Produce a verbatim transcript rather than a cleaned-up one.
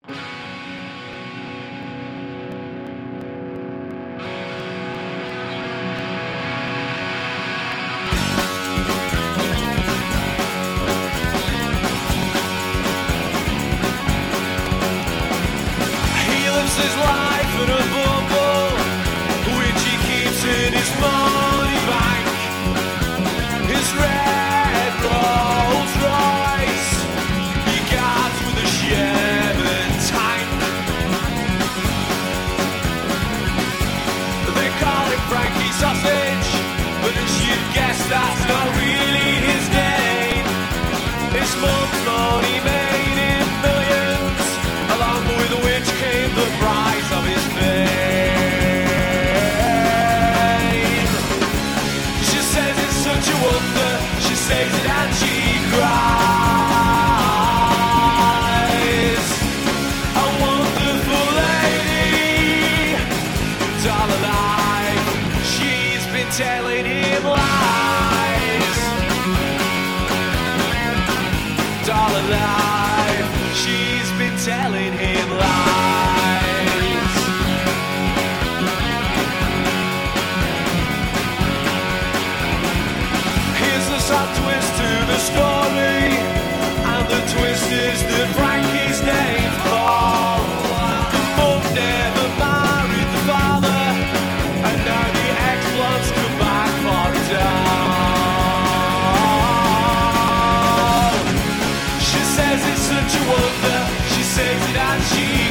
His life in a bubble, which he keeps in his money bank. His red Rolls Royce, he guards with a Sherman tank. They call him Frankie Sausage, but as you'd guess, that's not really his name. His mum's money made him millions, along with which came the price of his fame. She says it's such a wonder, she says it and she cries. A wonderful lady, dollar life, she's been telling him lies. Dollar life, she's been telling him lies. Here's the sad twist to the story, and the twist is that Frankie's name's Paul. The mum never married the father, and now the ex-blondes come back for a doll. She says it's such a wonder, she says it and she